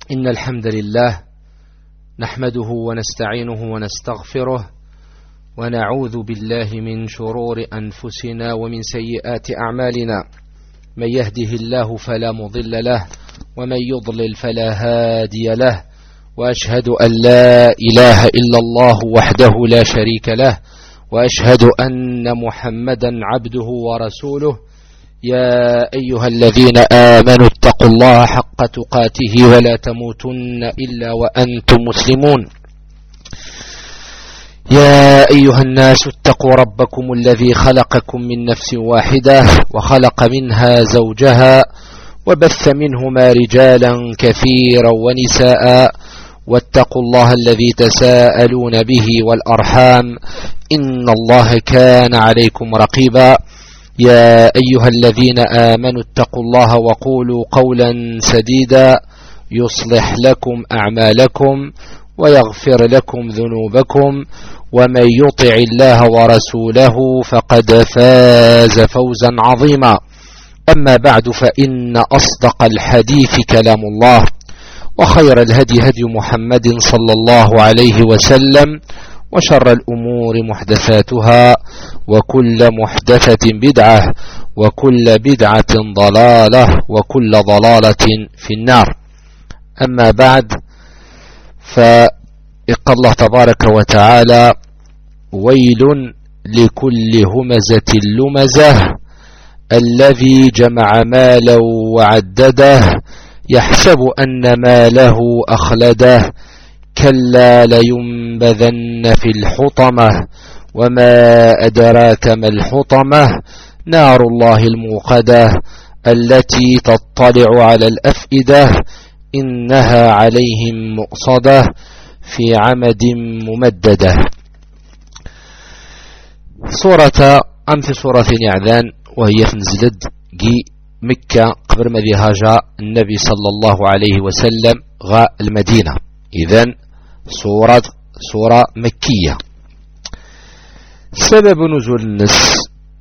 إن الحمد لله نحمده ونستعينه ونستغفره ونعوذ بالله من شرور أنفسنا ومن سيئات أعمالنا. من يهده الله فلا مضل له ومن يضلل فلا هادي له، وأشهد أن لا إله إلا الله وحده لا شريك له، وأشهد أن محمدا عبده ورسوله. يا أيها الذين آمنوا اتقوا الله حق تقاته ولا تموتن إلا وأنتم مسلمون. يا أيها الناس اتقوا ربكم الذي خلقكم من نفس واحدة وخلق منها زوجها وبث منهما رجالا كثيرا ونساء، واتقوا الله الذي تساءلون به والأرحام إن الله كان عليكم رقيبا. يا أيها الذين آمنوا اتقوا الله وقولوا قولا سديدا يصلح لكم أعمالكم ويغفر لكم ذنوبكم، ومن يطع الله ورسوله فقد فاز فوزا عظيما. أما بعد، فإن أصدق الحديث كلام الله، وخير الهدي هدي محمد صلى الله عليه وسلم، وشر الأمور محدثاتها، وكل محدثة بدعة، وكل بدعة ضلالة، وكل ضلالة في النار. أما بعد، فإق الله تبارك وتعالى: ويل لكل همزة لمزة الذي جمع مالا وعدده يحسب أن ماله أخلده كلا لينبذن في الحطمة وما أدراك ما الحطمة نار الله الموقدة التي تطلع على الأفئدة إنها عليهم مؤصدة في عمد ممددة. سورة في سورة يعذان، وهي نزلت مكة قبل ما هاجر النبي صلى الله عليه وسلم غا المدينة. إذن سورة مكية. سبب نزول النص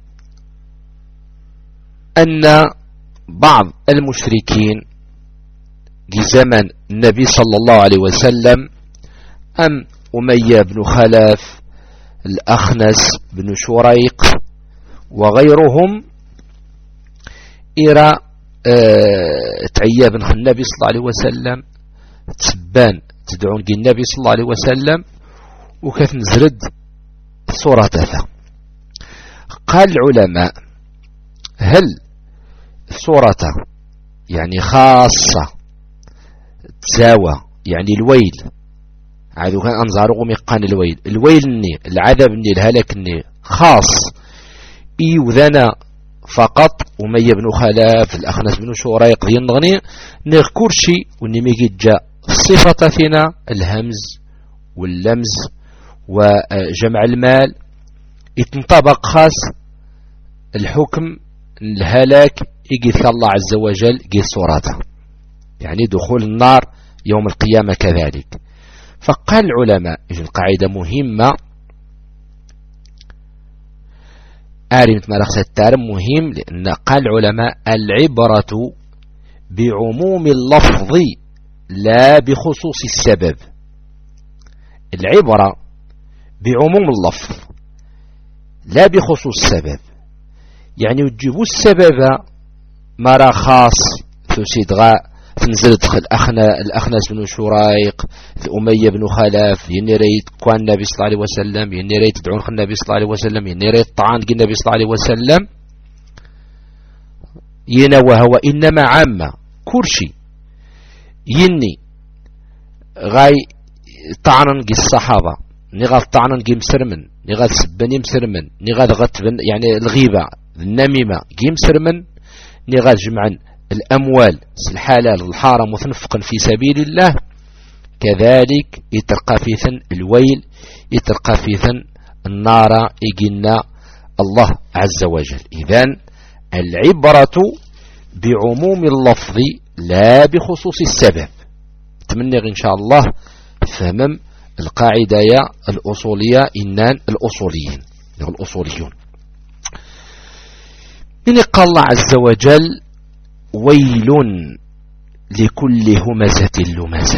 أن بعض المشركين في زمن النبي صلى الله عليه وسلم أمية بن خلف، الأخنس بن شريق وغيرهم إرى تعيا بن النبي صلى الله عليه وسلم تسبان تدعون النبي صلى الله عليه وسلم، وكيف نزرد صورة ثلاثة. قال العلماء: هل صورة يعني خاصة تساوى يعني الويل عادو كان أنظارهم يقان الويل العذاب الهلاك خاص إيوذنا فقط أمية بن خلف، الأخنس بن شريق ذي النغني نغكر شيء ونميجي جاء الصفة فينا الهمز واللمز وجمع المال يتنطبق خاص الحكم الهلاك يجي الله عز وجل يجي صورته، يعني دخول النار يوم القيامة كذلك. فقال العلماء القاعدة مهمة مثل ما رخص التارم مهم، لأن قال العلماء: العبرة بعموم اللفظ لا بخصوص السبب. العبرة بعموم اللفظ لا بخصوص السبب، يعني يجيبوا السبب مرة خاص تسيد غاء تنزل الأخنس بن شريق، أمية بن خلف، ينريد كوان النبي صلى الله عليه وسلم، ينريد تدعون النبي صلى الله عليه وسلم، ينريد طعان النبي صلى الله عليه وسلم، ينوى هو إنما عامة كرشي يني غاي طعنا نجي الصحابة، نغال طعنا نجي مسرمن، نغال سبني مسرمن، نغال غتبن يعني الغيبة النميمة جي مسرمن، نغال جمعا الأموال الحلال الحرام وتنفقا في سبيل الله، كذلك يترقى في ثن الويل، يترقى في ثن النار يجينا الله عز وجل. إذن العبرة بعموم اللفظ لا بخصوص السبب. أتمنى إن شاء الله فهم القاعدة الأصولية إنان الأصوليون. من قال الله عز وجل: ويل لكل همزة لمزة.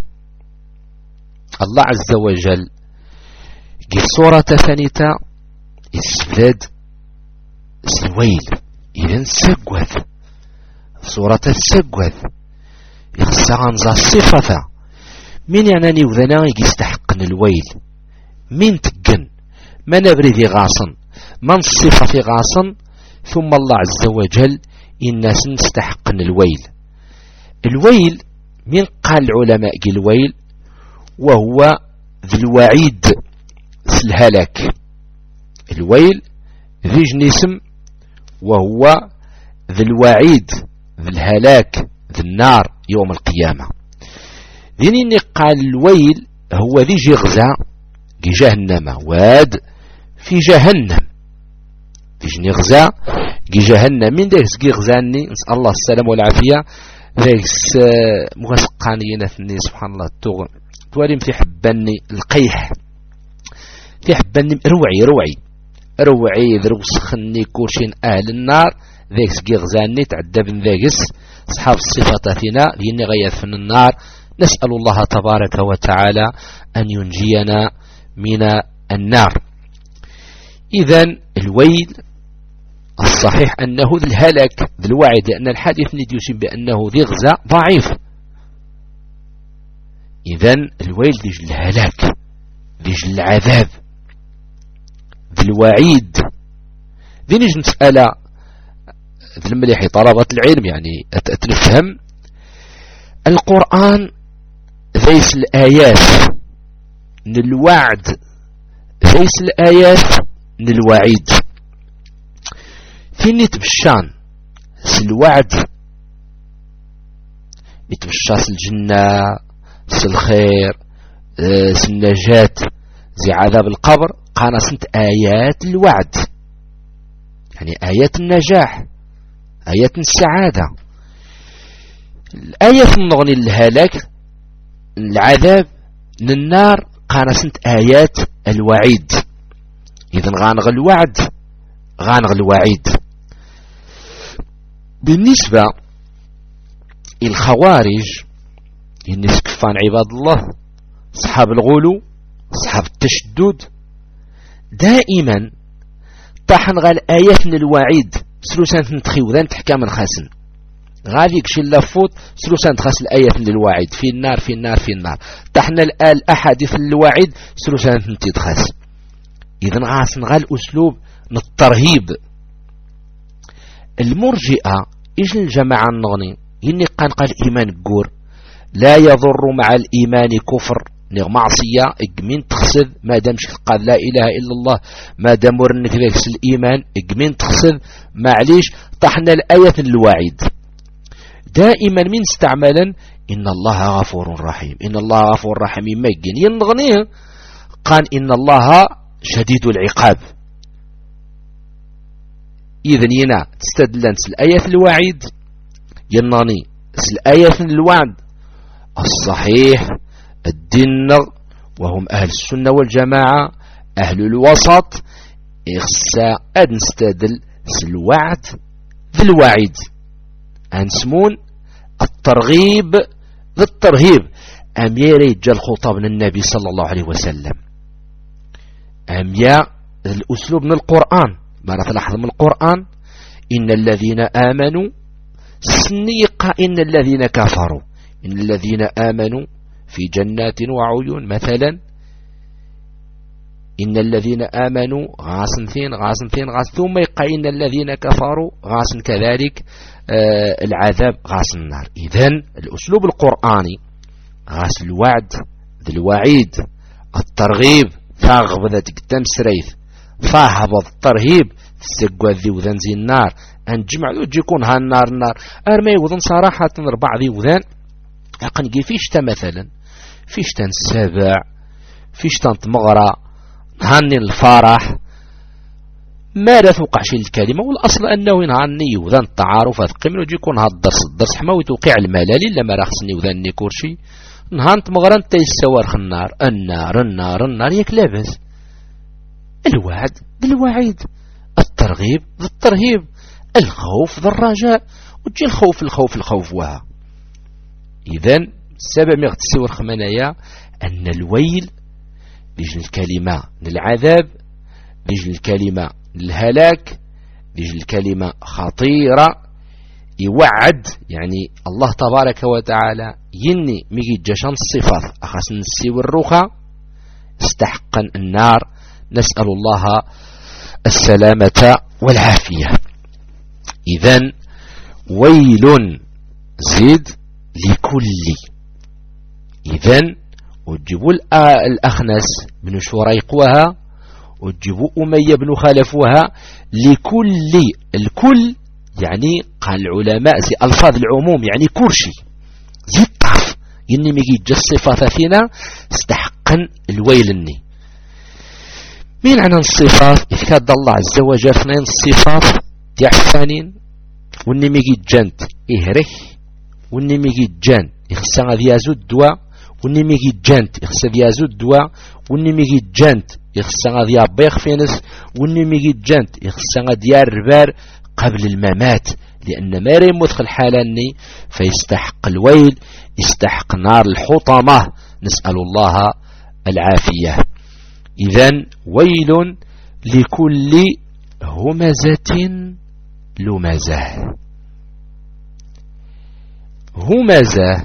الله عز وجل قل سورة ثانية السبلاد الويل إذن سقوث سورة السقوث يخصها نزا الصفة من يعني وذنا يستحقن الويل من تقن من أبريد غاصن من الصفة غاصن ثم الله عز وجل الناس نستحقن الويل. الويل من قال العلماء الويل وهو ذي الوعيد الهلاك. الويل ذي جنسم وهو ذي الوعيد ذي الهلاك ذي النار يوم القيامة. ذيني قال الويل هو ذي جغزة جهنم واد في جهنم في جنغزة جهنم من ذاك جغزاني نسأل الله السلام والعافية ذاك مغسقانيين ثني سبحان الله التوغ تواليم في حباني القيح في حباني روعي ذروس خني كوشين أهل النار ذاك جغزاني تعدى بن ذاكس أصحاب الصفة فينا ذيني غيث في النار. نسأل الله تبارك وتعالى أن ينجينا من النار. إذن الويل الصحيح أنه ذي الهلاك ذي الوعد لأن الحديث يوشي بأنه ذي غزاء ضعيف. إذن الويل ذي الهلاك ذي العذاب ذي الوعيد. ذي نجي نسأل ذي المليح طلبة العلم يعني أتنفهم القرآن ذيس الآيات من الوعد ذيس الآيات من الوعيد. فين يتبشان الوعد يتبشى الجنة الخير النجاة زي عذاب القبر قانا سنت آيات الوعد يعني آيات النجاح آيات السعادة. الآيات النغني الهلاك العذاب من النار قانا سنت آيات الوعيد. إذن غانغ الوعد غانغ الوعيد. بالنسبة الخوارج الناس كفان عباد الله أصحاب الغلو أصحاب التشدد دائما طاحن غال آيات من الوعيد سلوسان نتخيو ذا نتحكام الخاسن غادي كشي لافوت سلوسان تخاس الآيات من الوعيد في النار في النار في النار طاحنا الأحاديث الوعيد سلوسان نتخاس. إذن غاسن غال أسلوب الترهيب. المرجئة إيش الجماعة النغني إني قال إيمان قور لا يضر مع الإيمان كفر معصية إقمين تخسد ما دامش قال لا إله إلا الله ما دامور إنك ذاكس الإيمان إقمين تخسد معليش طحنا الآية الوعيد. دائما من استعمالا إن الله غفور رحيم إن الله غفور رحيم ما يجين ينغنيه قال إن الله شديد العقاب. إذن ينا تستدلن الآية الوعيد يناني الآية الوعد الصحيح الدين وهم أهل السنة والجماعة أهل الوسط إخساء نستدل الوعد ذي الوعيد أنسمون الترغيب ذي الترهيب. أم يريد الخطاب من النبي صلى الله عليه وسلم أم يا الأسلوب من القرآن ما نتلاحظ من القرآن إن الذين آمنوا سنيقا إن الذين كفروا إن الذين آمنوا في جنات وعيون مثلا إن الذين آمنوا غاسن ثين ثم يقا إن الذين كفروا غاسن كذلك العذاب غاسن النار. إذن الأسلوب القرآني غاس الوعد ذي الوعيد الترغيب ثاغب ذاتك تمسريث فاهبط الترهيب تسقوا ذي وذن زي النار أن جمع يكون ها النار أرمي وذن صراحة ربع ذي وذن أقنقي فيشتا مثلا فيشتا السابع فيشتا مغرى هاني الفرح ما لا توقع شيء الكلمة والأصل أنه ينهاني وذن التعارف أثقي منه يكون هذا الدرس حماوي توقع الملال إلا ما رخصني وذن نيكورشي نهانت مغرى تيسوارخ النار يك لابس الوعد بالوعيد الترغيب بالترهيب الخوف بالرجاء وتجي الخوف وها إذن السبب يغتسي ورخمانايا أن الويل بيجن الكلمة للعذاب، بيجن الكلمة للهلاك، بيجن الكلمة خطيرة يوعد. يعني الله تبارك وتعالى يني ميجي جاشان الصفات أخاس نسي والرخى استحقا النار، نسأل الله السلامة والعافية. إذن ويل زيد لكل. إذن وتجيبوا الأخنس بن شريق وها، وتجيبوا أمية بن خلف وها، لكل. الكل يعني قال العلماء زي ألفاظ العموم يعني كرشي زي الطرف يني ميجي جا الصفات فينا استحقا الويل الني. مين عنا الصفات؟ إذ كاد الله عز وجل اثنين الصفات تعفانين وني ميجي جانت إهريك، وني ميجي جان يخصى غادي يازو الدواء، وني ميجي جانت يخصى يازو الدواء، وني ميجي جانت يخصى غادي يبيخ فينس، وني ميجي جانت يخصى غادي يربار قبل الممات. لأن ما يموت الحالاني فيستحق الويل، يستحق نار الحطمة، نسأل الله العافية. إذن ويل لكل همزة لمزة. همزة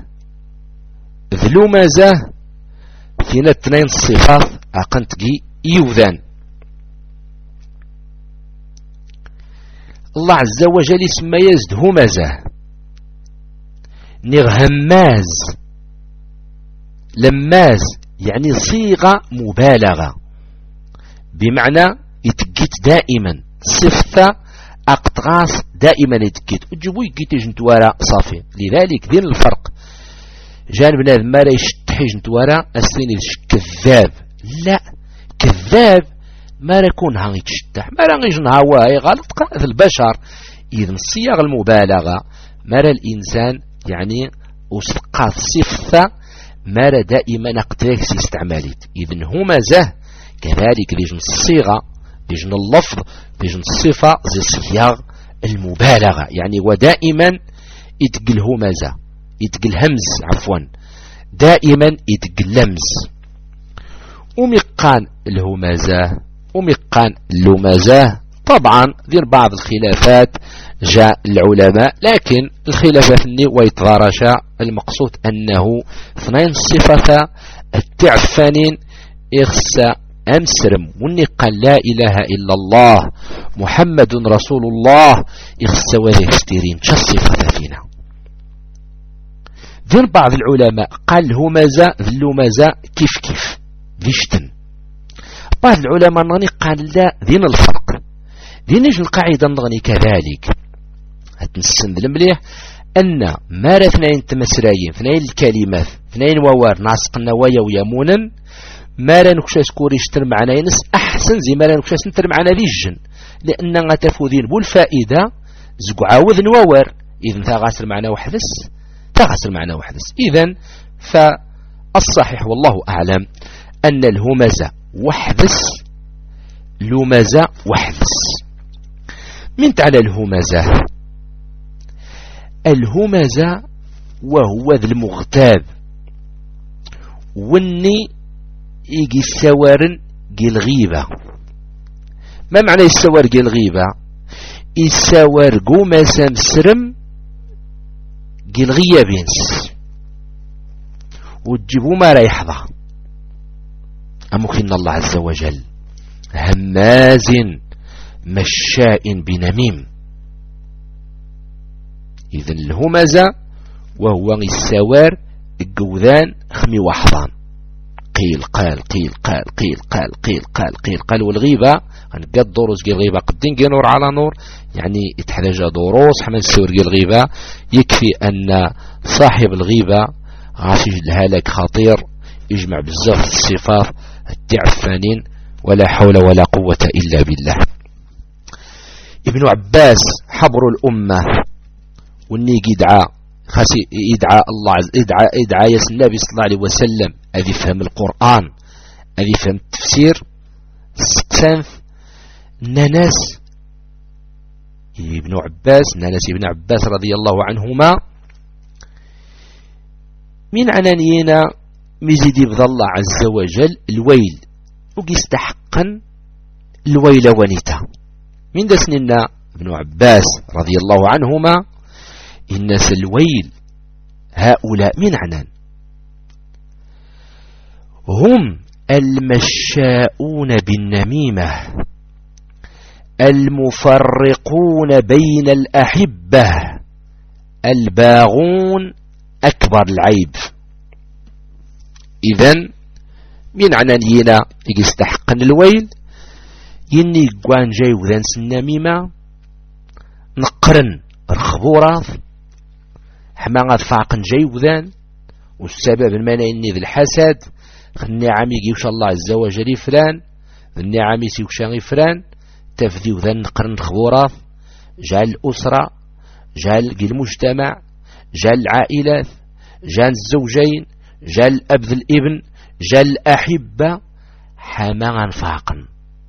ذلمزة فينا اثنين الصفات أقنتقي يوذان. الله عز وجل يسمى يزد همزة نغ هماز لماز، يعني صيغة مبالغة بمعنى يتقيت دائما صفة أقطغاس دائما يتقيت وتجيبو يقيت جنتوارا صافي. لذلك دين الفرق جانب بنادم ما لا يشتحي جنتوارا أستيني كذاب. لا، كذاب ما يكون هاي تشتح، ما راه يجنها واي غلط قاذ البشر. إذن صيغ المبالغة ما الإنسان يعني وسقاط صفة ما دائما أقتريكس استعماليت. إذن همزة كذلك بيجن الصيغة، بيجن اللفظ، بيجن الصفة زي صيغ المبالغة. يعني ودائما يتقل همزة، يتقل همز عفوا، دائما يتقل لمز. ومقان الهمزة ومقان اللمزة طبعا دير بعض الخلافات جاء العلماء، لكن الخلافات الني ويتغارش. المقصود أنه اثنين صفة التعفانين إخسى أمسرم وني قال لا إله إلا الله محمد رسول الله إخسى وذي ستيرين شصفة فينا. دير بعض العلماء قال همزة اللمزة كيف ذيشتن. بعض العلماء نغني قال لا دين الفرق دين القاعدة نغني كذلك هتنسند المليح أن ما اثنين تمسرايين اثنين الكلمات اثنين ووار ناسق النوايا ويمونا ما لا نكشاس كوري يشتر معنا ينس أحسن زي ما لا نكشاس نتر معنا ذي الجن، لأن غتفوذين بالفائدة زقو عاوذ نوار. إذن تغاسر معنا وحدث تغاسر معنا وحدث. إذن فالصحيح والله أعلم أن الهمزة وحدث لمزة وحدث. من تعالى الهمزة؟ الهمزة وهو ذا المغتاب والني يجي السوارن جي الغيبة. ما معنى السوار جي الغيبة؟ السوار قوما سمسرم جي الغيابينس وتجيبوا ما رايحظة. أمكن الله عز وجل هماز مشاء بنميم. إذن الهمزة وهو السوار الجوذان خمي وحضان قيل قال قيل قال قيل قال قيل قال قيل قال. والغيبة قد دروس قيل الغيبة قدين قي نور على نور، يعني يتحتاج دروس حمل السور قيل الغيبة. يكفي أن صاحب الغيبة غاشي الهلاك خطير يجمع بزاف الصفات التعفانين ولا حول ولا قوة إلا بالله. ابن عباس حبر الأمة والني يدعى خاسي يدعى الله يدعى يا النبي صلى الله عليه وسلم أذي فهم القرآن أذي فهم التفسير السقسانف ناناس ابن عباس رضي الله عنهما من عنانينا مزيد يبذل الله عز وجل الويل ويستحقا الويل ونيتا من دسننا ابن عباس رضي الله عنهما الناس الويل هؤلاء من عنان هم المشاؤون بالنميمة المفرقون بين الأحبة الباغون أكبر العيب. إذن من عنانينا يستحقن الويل يني قوان جاي وذان النميمة نقرن الخبورات حما فاقن جاي وذان والسبب المعنى إني ذي الحسد النعم يجيوش الله عز وجل فلان النعم يسيوشان فلان تفدي وذان نقرن الخبورات جاء الأسرة جاء المجتمع جاء العائلات جاء الزوجين جاء الأب ذي الابن جاء الأحبة حما فاقن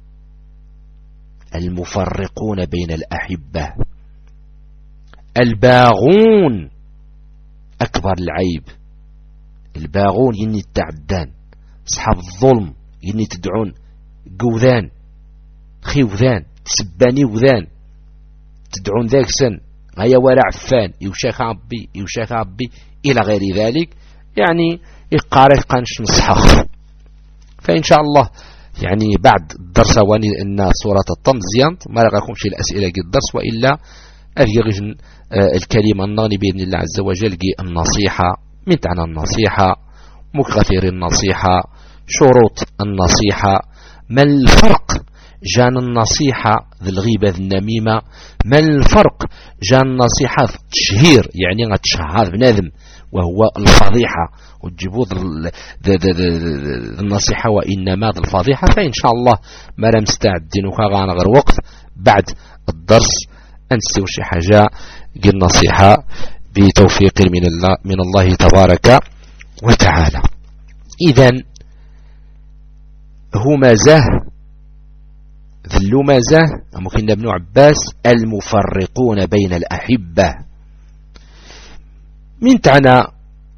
المفرقون بين الأحبة الباغون أكبر العيب. الباغون يني التعدان أصحاب الظلم يني تدعون قوذان خيوذان تسباني وذان تدعون ذاك سن هيا ورع عفان يوشاك عبي إلى غير ذلك يعني يقارئ قانش نصحخ. فإن شاء الله يعني بعد الدرس واني ان سورة الطم زيانت ما لقاكمش الأسئلة قد الدرس وإلا أذيغجن الكلمة الناني بإذن الله عز وجل النصيحة من تعنى النصيحة مكغثير النصيحة شروط النصيحة ما الفرق جان النصيحة ذي الغيبة ذي النميمة ما الفرق جان النصيحة ذي التشهير يعني غتشهر بنادم وهو الفضيحة وتجيبوا النصيحة وإنما ذي الفضيحة. فإن شاء الله ما لم مستعدين وكاغانا غير وقت بعد الدرس أنستيو شي حاجة النصيحة بتوفيق من الله تبارك وتعالى. إذن همزة ذي اللمزة ممكن ابن عباس المفرقون بين الأحبة من تعنى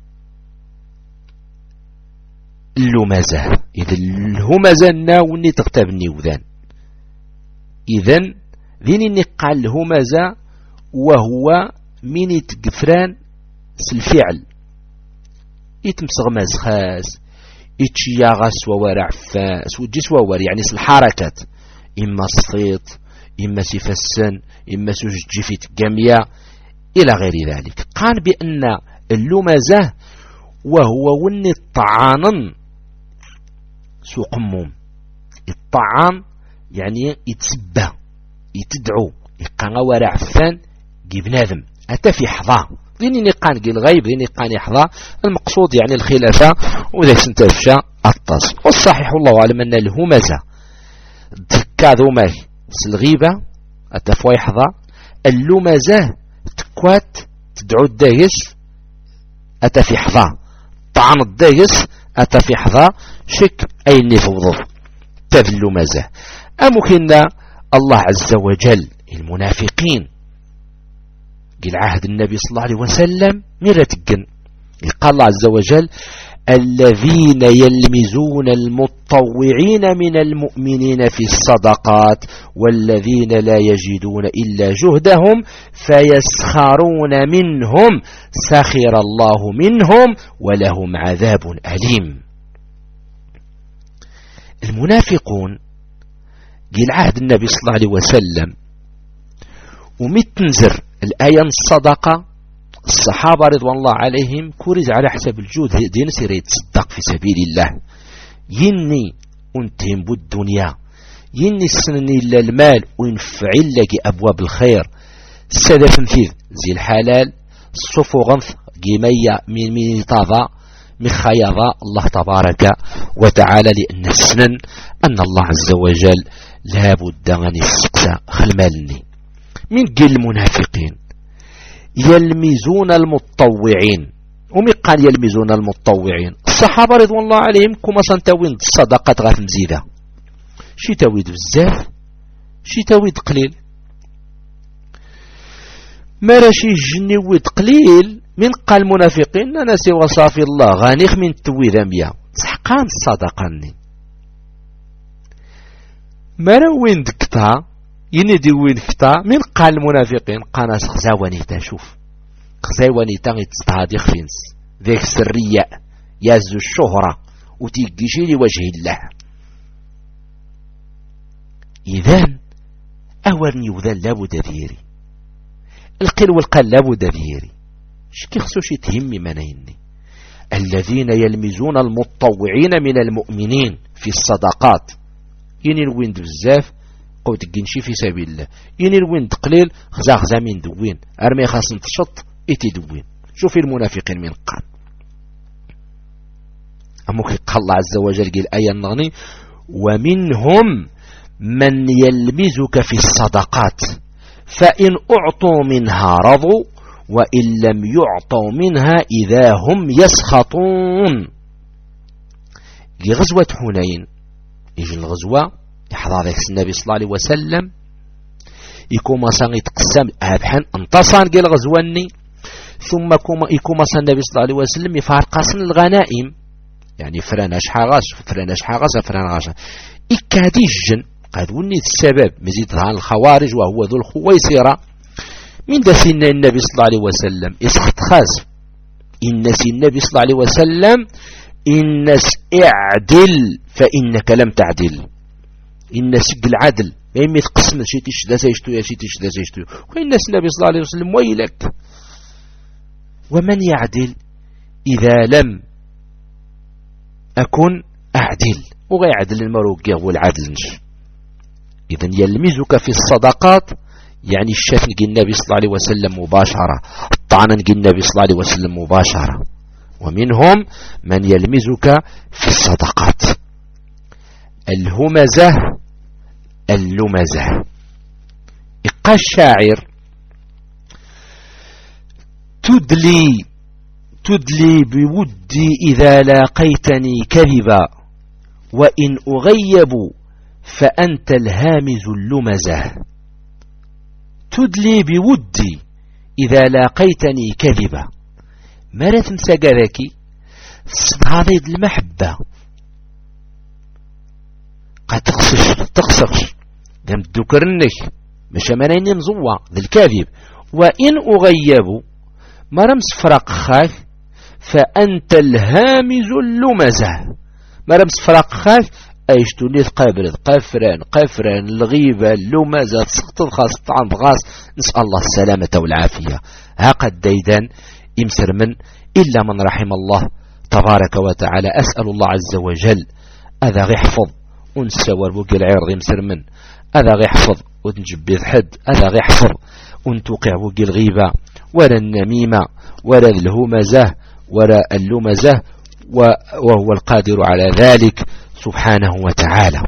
اللمزة. إذن الهمزة ناوني تغتبني وذان إذن ذيني قال الهمزة وهو من يتقفران الفعل يتمسغ مزخاس يتشياغس وورع فاس وجيس وور يعني الحركات إما الصيت إما سيفسن إما سجي في تقامية إلى غير ذلك. قال بأن اللمزة وهو وني الطعان سوقموم الطعام يعني يتسبى يتدعو يقان ورع فان جيب نادم أتى في حظا ذيني نقان قيل غيب ذيني نقان يحظى المقصود يعني الخلافة وذاك سنتفشى الطاس. والصحيح الله أعلم أن الهمزة تكاذو ماي الغيبة أتفوى يحظى اللمزة تكوات تدعو الدايس أتى في حظى طعن الدايس أتى في حظى شك أي نفوض تذ اللمزة. أمكن الله عز وجل المنافقين قل عهد النبي صلى الله عليه وسلم مرتقن قال الله عز وجل الذين يلمزون المتطوعين من المؤمنين في الصدقات والذين لا يجدون إلا جهدهم فيسخرون منهم سخر الله منهم ولهم عذاب أليم. المنافقون قل عهد النبي صلى الله عليه وسلم ومتنزر الآية الصدقة الصحابة رضوان الله عليهم كورز على حسب الجود دين سير يتصدق في سبيل الله يني أنتهم بالدنيا يني السنني إلا المال وينفعل لك أبواب الخير السدف نفيذ زي الحلال الصفو غنث قيمية من طاضة من خياضة الله تبارك وتعالى لأن السنن أن الله عز وجل لا بد أن يسقسى خلمالني من قل المنافقين يلمزون المتطوعين. ومن قال يلمزون المتطوعين الصحابة رضوان الله عليهم كما سنتوين الصدقة غاف مزيدة شي تويد بزاف شي تويد قليل ما راشي جني ويد قليل من قال المنافقين ناسي وصافي الله غانيخ من توي ذنبيا سحقان الصدقاني مرا وين دكتا يندي وين كتا من قال المنافقين قناس خزاواني تشوف خزاواني تا يتستهادي خفينس ذيك سرية يازو الشهرة وتيجيشي لوجه الله. إذن أورني يوذن لابد ذيري القل والقل لابد ذيري شكي خصوشي تهمي منيني الذين يلمزون المتطوعين من المؤمنين في الصدقات يني الويند بزاف قوت الجنشي في سبيل الله يني الويند قليل خزا من دوين أرمي خاص نتشط إتي دوين. شوفي المنافقين من قال أموك قال الله عز وجل قال آية النغني ومنهم من يلمزك في الصدقات فإن أعطوا منها رضوا وإن لم يعطوا منها إذا هم يسخطون. غزوة حنين يجي الغزوة يحضر ذلك النبي صلى الله عليه وسلم يكون مصان يتقسم أبحن انتصان قال غزواني ثم يكون مصان النبي صلى الله عليه وسلم يفارقصن الغنائم يعني فراناش حاغاس إكادي الجن قد وني السبب مزيد عن الخوارج وهو ذو الخويصرة من دسين النبي صلى الله عليه وسلم إسخط خاز إنس النبي صلى الله عليه وسلم إنس اعدل فإنك لم تعدل إنس العدل ما يتقسم شي تشدا سيشتو يا شي تشدا سيشتو وإنس النبي صلى الله عليه وسلم ويلك ومن يعدل إذا لم أكن أعدل وغيعدل المروقية والعدل نش. إذن يلمزك في الصدقات يعني الشاف نجي النبي صلى الله عليه وسلم مباشرة الطعن نجي النبي صلى الله عليه وسلم مباشرة. ومنهم من يلمزك في الصدقات. الهمزة اللمزة إقا الشاعر تدلي بودي إذا لاقيتني كذبا وإن أغيب فأنت الهامز اللمزة. تدلي بودي إذا لاقيتني كذبا مرة مساقذاكي صدعضيد المحبة قد تقصش قام تذكرنك مش منين نزوى ذا الكاذب وإن أغيب مرمس فرق خاف فأنت الهامز اللمزة مرمس فرق خاف ايش توليت قفران الغيبة اللمزة تسقط خاص طعن غاص نسأل الله السلامة والعافية. هاقد ديدان يمسر من إلا من رحم الله تبارك وتعالى. أسأل الله عز وجل أذا غيحفظ ونسور بوك العرض يمسر من أذا غيحفظ ونجبيض حد أذا غيحفظ ونتوقع بوك الغيبة ولا النميمة ولا الهمزة ولا اللمزة وهو القادر على ذلك سبحانه وتعالى.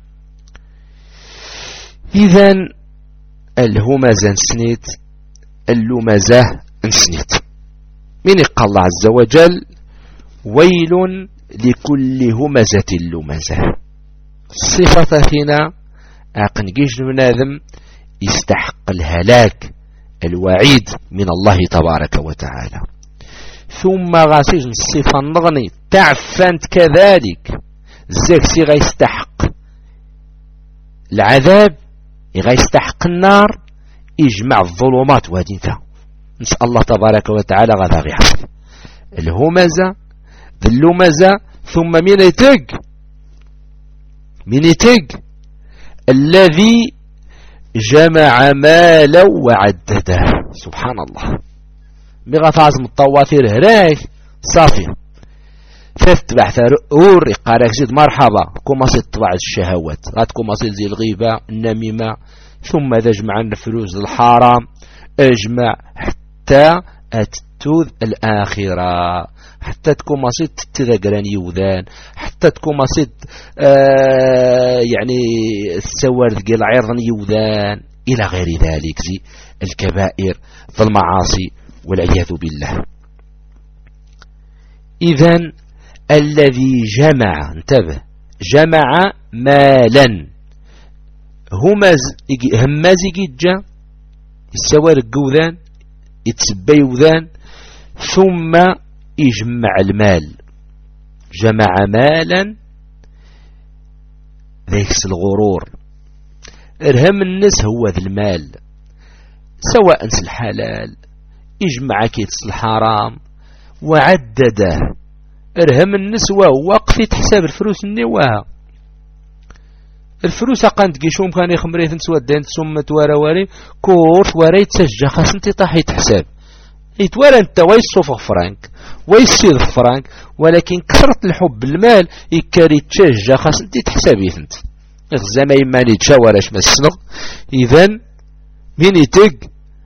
إذن الهمزة نسنيت اللمزة نسنيت من قال الله عز وجل ويل لكل همزة اللمزة. صفة هنا أقنقيش بنادم يستحق الهلاك الوعيد من الله تبارك وتعالى. ثم غاسيج الصفة النغني تعفنت كذلك الزاكسي غيستحق العذاب غيستحق النار يجمع الظلمات وهدينتا. نسأل الله تبارك وتعالى غدا غيحفظ الهمزة اللمزة. ثم من يتق الذي جمع مالا وعدده. سبحان الله بغفاز متطوافير هراي صافي تتبع ثرور قارك زيد مرحبا كما تتبع الشهوات غاتكما زي الغيبة النميمة. ثم إذا جمعنا فلوس الحرام اجمع حتى أتتوذ الآخرة حتى تكون مصيد تذكران يوذان حتى تكون مصيد يعني السوار ذقل عرضا يوذان إلى غير ذلك زي الكبائر في المعاصي والعياذ بالله. إذن الذي جمع انتبه جمع مالا هماز جا السوار الجوذان يتسبى يوذان ثم يجمع المال، جمع مالا ذيك الغرور، ارهم الناس هو ذا المال، سواء الحلال يجمع كيتس الحرام وعدده، ارهم الناس وهو وقفي تحساب الفلوس النواها، الفلوس قانت كيشوم كان يخمريث نسودين تسمت وراوري كورت ورا يتسجى خاص انت طاحي تحساب يتوارى انت ويصوف فرانك ويصير فرانك، ولكن كثرة الحب المال يكاري تشجى خاص انت تحسابي انت الزما يماني تشاوراش ما السنغ. اذن مين يتق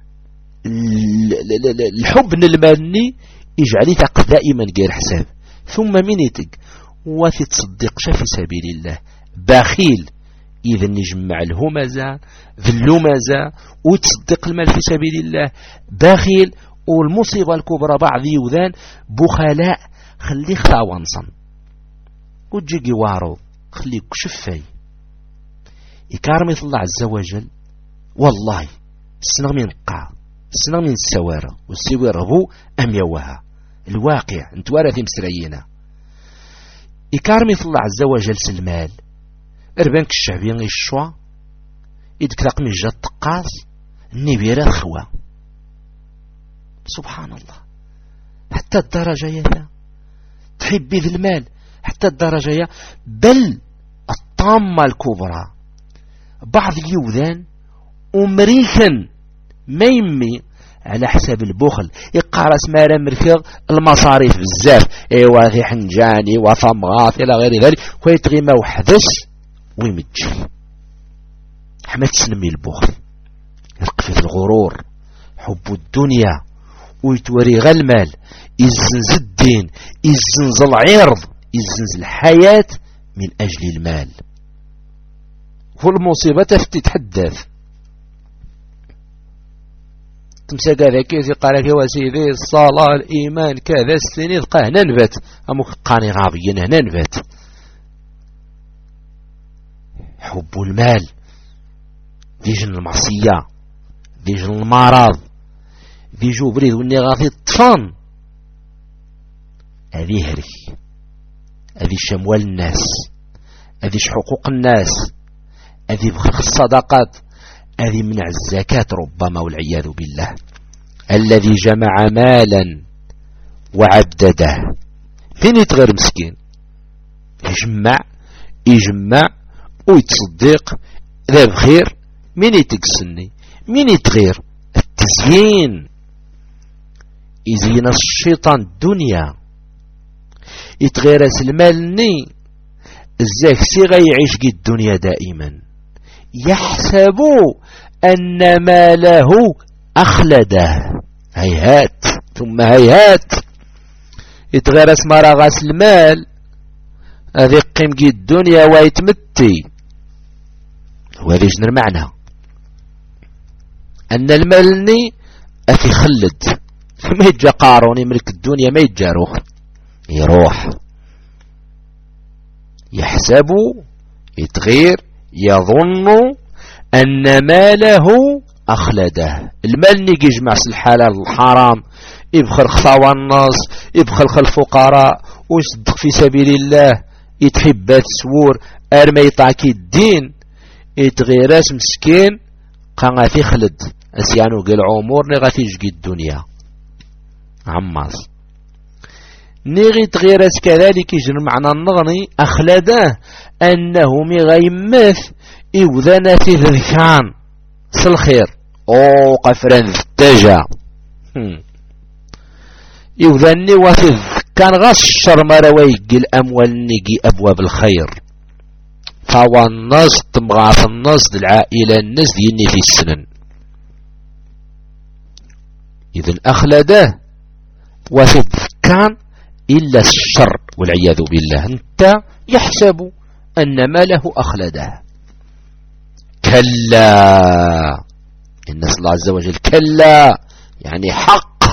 الحب للمالني يجعلي تاق دائما غير حساب. ثم مين يتق وفي تصدقش في سبيل الله، بخيل إذن يجمع الهمزة في اللمزة وتصدق المال في سبيل الله، بخيل. والمصيبة الكبرى بعض يوذان بخلاء، خلي خلاوانصا وتجي وارو خليك شفاي يكارمي الله عز وجل. والله السنغ من قاع السنغ من السوارة والسوارة هو أم يوها الواقع انتوارث مسرينا يكارمي الله عز وجل سلمال اربانك الشعبين الشوا يدك تقمي جات تقاص النبيرات خوا. سبحان الله، حتى الدرجة يا تحبي ذي المال حتى الدرجة يا، بل الطامة الكبرى بعض يوذان أمريكا ما يمي على حساب البخل يقارس مالا مركغ المصاريف بزاف، ايوا ذي حنجاني وثمغاث الى غير ذلك ويتغي ما وحدش ويمجي حما تسنمي البخل يرقفي الغرور حب الدنيا ويتوري غا المال يزنز الدين يزنز العرض يزنز الحياة من أجل المال. والمصيبة تتحدث تمسك هذا كيف قال لك يا سيدي الصلاة الإيمان كذا السنين قاه ننبت أمك قاني غابيين هنا نبت. حب المال ديجن المعصية ديجن المرض ذي جبريل واني غاثي الطفان هذه هري هذه شموال الناس هذه حقوق الناس هذه بخلق الصدقات هذه منع الزكاة ربما والعياذ بالله. الذي جمع مالا وعدده فين يتغير مسكين يجمع ويتصدق ذا بخير. مين يتقسني مين يتغير التزيين يزين الشيطان الدنيا يتغير المالني الزاك سيغا يعيش قي الدنيا دائما يحسب أن ماله أخلده هيهات ثم هيهات يتغير اسم رغاس المال هذه قيم قي الدنيا ويتمتي. وهذا يجنر معنى أن المالني أفي خلد ما يجا قاروني ملك الدنيا ما يجا يروح يحسب يتغير يظن أن ماله أخلده. المال نيجي يجمع الحلال الحرام يبخل خطاوى الناس يبخل الفقراء ويصدق في سبيل الله يتحبات سور أرما يطاكي الدين يتغير اسم مسكين قا في خلد أسيانو قل عمر نغاثي يجي الدنيا عماس نيغي تغيرس كذلك يجر معنى النغني أخلده أنه مغيمث إوذانا في ذكان سالخير أو قفران ذتجا إوذاني وفي ذكان غشر مرويق الأموال نيجي أبواب الخير فهو الناس تمغاث الناس العائلة الناس ديني في السنن. إذن أخلده وفي الذكان إلا الشر والعياذ بالله أنت يحسب أن ماله أخلده. كلا إن الله عز وجل كلا يعني حق.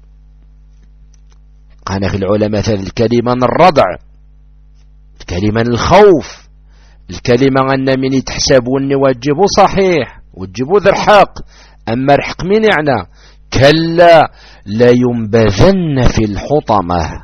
قال في العلماء هذه الكلمة الرضع الكلمة الخوف الكلمة أن من يتحسبون وتجيبوا صحيح وتجيبوا ذا الحق. أما الحق من يعني كلا لينبذن في الحطمة.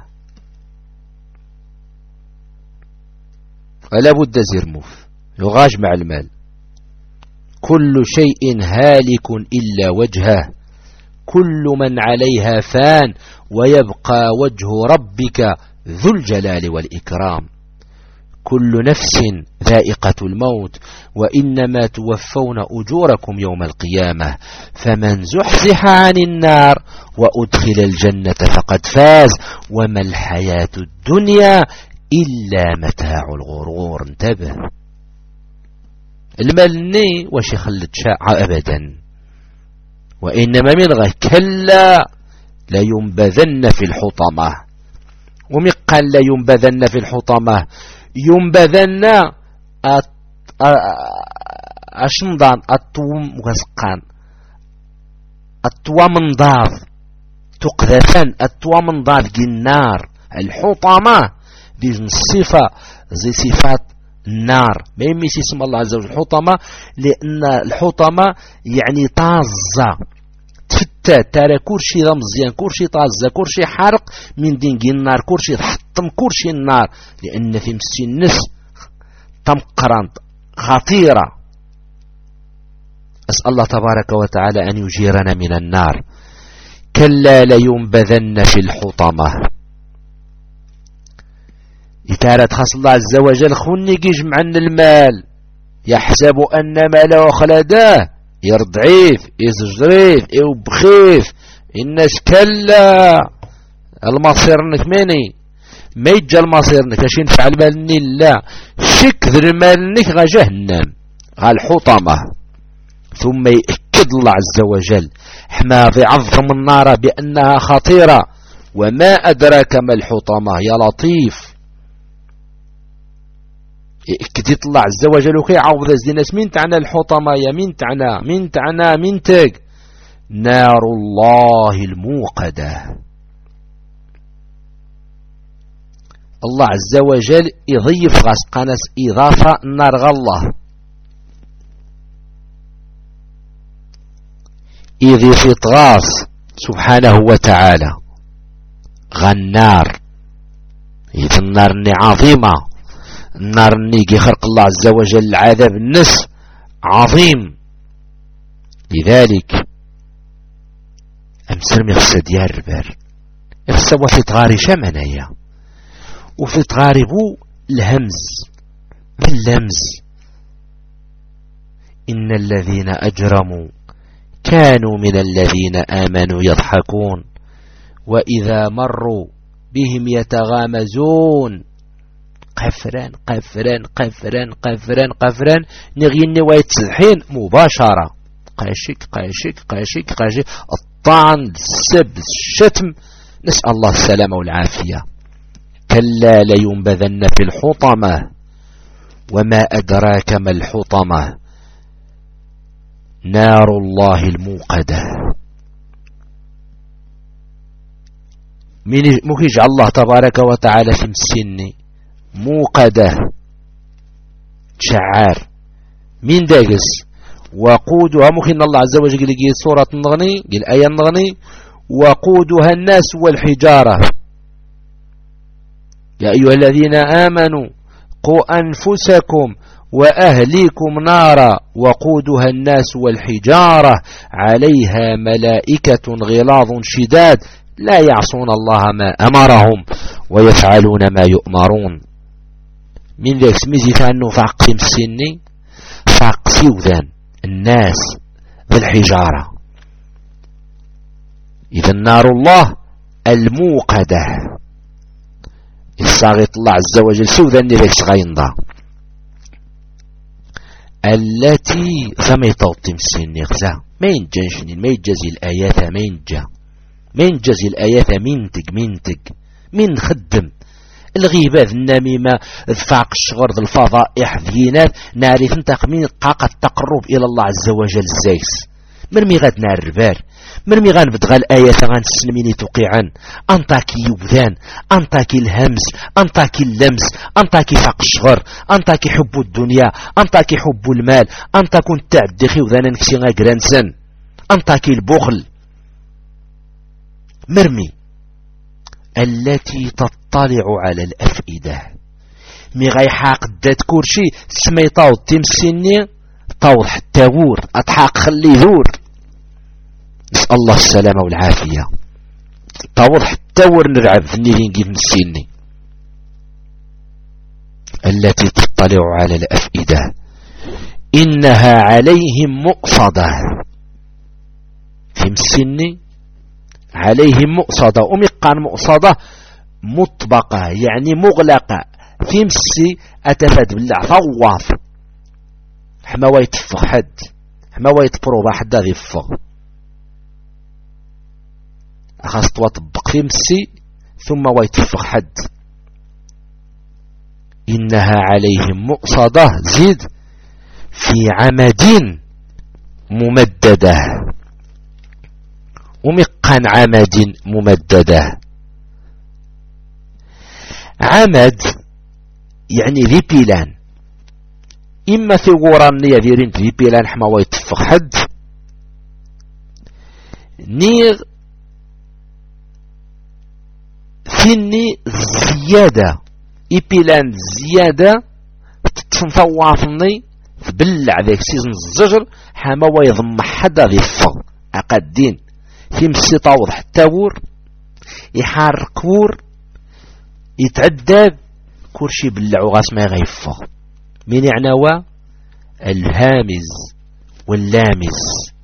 ولا بد زرموف يغاج مع المال. كل شيء هالك إلا وجهه، كل من عليها فان ويبقى وجه ربك ذو الجلال والإكرام. كل نفس ذائقة الموت وإنما توفون أجوركم يوم القيامة، فمن زحزح عن النار وأدخل الجنة فقد فاز، وما الحياة الدنيا إلا متاع الغرور. انتبه، المال واش يخلد شاع أبدا، وإنما من غير كلا لينبذن في الحطمة. ومن قال لينبذن في الحطمة، ينبذن أشنضان الطوم وسقان الطوامنضاف تقذفان الطوامنضاف النار. الحطمة دي الصفة زي صفات النار، ما يميش اسم الله عز وجل الحطمة، لأن الحطمة يعني طازة تفتات، ترى كلشي ذا مزيان، كلشي طازة، كلشي حرق من دينجي النار، كلشي تحطم كلشي النار، لأن في مسي النس تمقران خطيرة. أسأل الله تبارك وتعالى أن يجيرنا من النار. كلا لينبذن في الحطمة. إتارة خاص الله عز وجل خوني يجمع عن المال، يحسب أن ماله خلداه، يرضعيف يزجريف يوبخيف الناس. كلا المصير انك ماني ما يجا المصير انك اش ينفع المال ني، لا شك ذا المال انك غا جهنم غا الحطمة. ثم يأكد الله عز وجل حما بعظم النار بأنها خطيرة. وما أدراك ما الحطمة يا لطيف. كديت الله عز وجل وكي عوض الناس من تعنى الحطمة يا من تعنى من تاج نار الله الموقدة. الله عز وجل يضيف غسقانس إضافة نار الله، يضيف إطغاث سبحانه وتعالى غنار. إذا النار عظيمة، النار نيجي خلق الله عز وجل العذاب النس عظيم. لذلك أمسر مغسى ديار البار يغسى وفي تغاري شمنايا، وفي تغاربو الهمز باللمز. إن الذين أجرموا كانوا من الذين آمنوا يضحكون وإذا مروا بهم يتغامزون. قفران قفران قفران قفران قفران نغيني ويتسحين مباشرة. قاشك قاشك قاشك قاشك، الطعن السب الشتم، نسأل الله السلامة والعافية. كلا لينبذن في الحطمة. وما أدراك ما الحطمة نار الله الموقدة. ممكن يجعل الله تبارك وتعالى في السن موقدة شعار من داقس وقودها. ممكن الله عز وجل قال سورة النغني قال آية النغني وقودها الناس والحجارة. يا أيها الذين آمنوا قوا أنفسكم وأهليكم نارا وقودها الناس والحجارة عليها ملائكة غلاظ شداد لا يعصون الله ما أمرهم ويفعلون ما يؤمرون. من ذلك سميزي فأنه فعق السني فعق سيوذان الناس بالحجارة. إذا نار الله الموقدة الصاغط الله عز وجل سيوذان ذلك سغينضا التي ثم يطوطم السني غزا ما ينجنشني ما يجزي الآيات ما ينجزي الآيات منتج من خدم الغيبة النميمة الفاق الشغر ذي الفضائح ذينات نعرف انتق من قاقة التقرب إلى الله عز وجل الزيس مرمي غاد نار البار مرمي غان بدغى الآيات غان تسلميني توقيعا أنطاكي يبذان أنطاكي الهمس أنطاكي اللمس أنطاكي فاق الشغر أنطاكي حب الدنيا أنطاكي حب المال أنطاكو التعدخي وذانا نكسي غا جرانسن أنطاكي البخل مرمي التي تطلع على الأفئدة مي غيحاق دات كورشي سمي طاوض تمسيني طاوض حتى وور أتحاق خلي ذور. نسأل الله السلامة والعافية. طاوض حتى وور نرعب ذني نجيب نسيني التي تطلع على الأفئدة إنها عليهم مؤصدة. في مسيني عليهم مؤصدة ومقان مؤصدة مطبقة يعني مغلقة. في مسي أتفاد بالله فواف حما ويتفق حد حما ويتبروبا حدا ذي فق أخاص توطبق في مسي ثم ويتفق حد. إنها عليهم مؤصدة زيد في عمد ممددة ومقان عمد ممددة. عمد يعني ذي بيلان إما في غوران يذيرين ذي بيلان حما ويتفق حد نيغ ثني زيادة إبيلان زيادة تنفوافني تبلع ذاك سيزن الزجر حما ويضم حدا ذي الفغ أقدين في مسي طاوض حتى وور يحارك وور يتعداد كورشي بلعو غاس ما يغيفغ. من يعنوا الهامز واللامز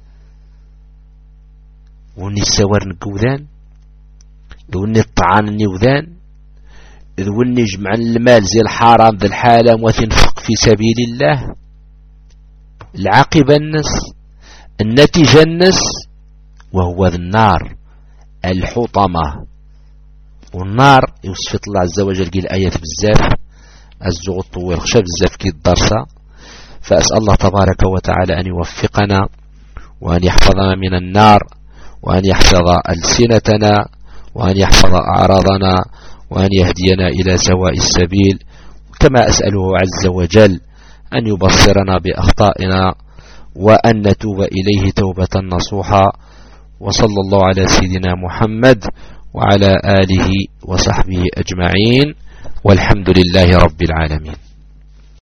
وني السوار نكوذان وني الطعان النيوذان وني جمع المال زي الحرام ذي الحالة وتنفق في سبيل الله. العاقبة النس النتيجة النس وهو ذي النار الحطمة. والنار يوصف الله عز وجل قيل آيات بزاف الزغ الطويل خشى بزاف كي الدرسة. فأسأل الله تبارك وتعالى أن يوفقنا وأن يحفظنا من النار وأن يحفظ ألسنتنا وأن يحفظ أعراضنا وأن يهدينا إلى سواء السبيل. كما أسأله عز وجل أن يبصرنا بأخطائنا وأن نتوب إليه توبة نصوحا. وصلى الله على سيدنا محمد وعلى آله وصحبه أجمعين والحمد لله رب العالمين.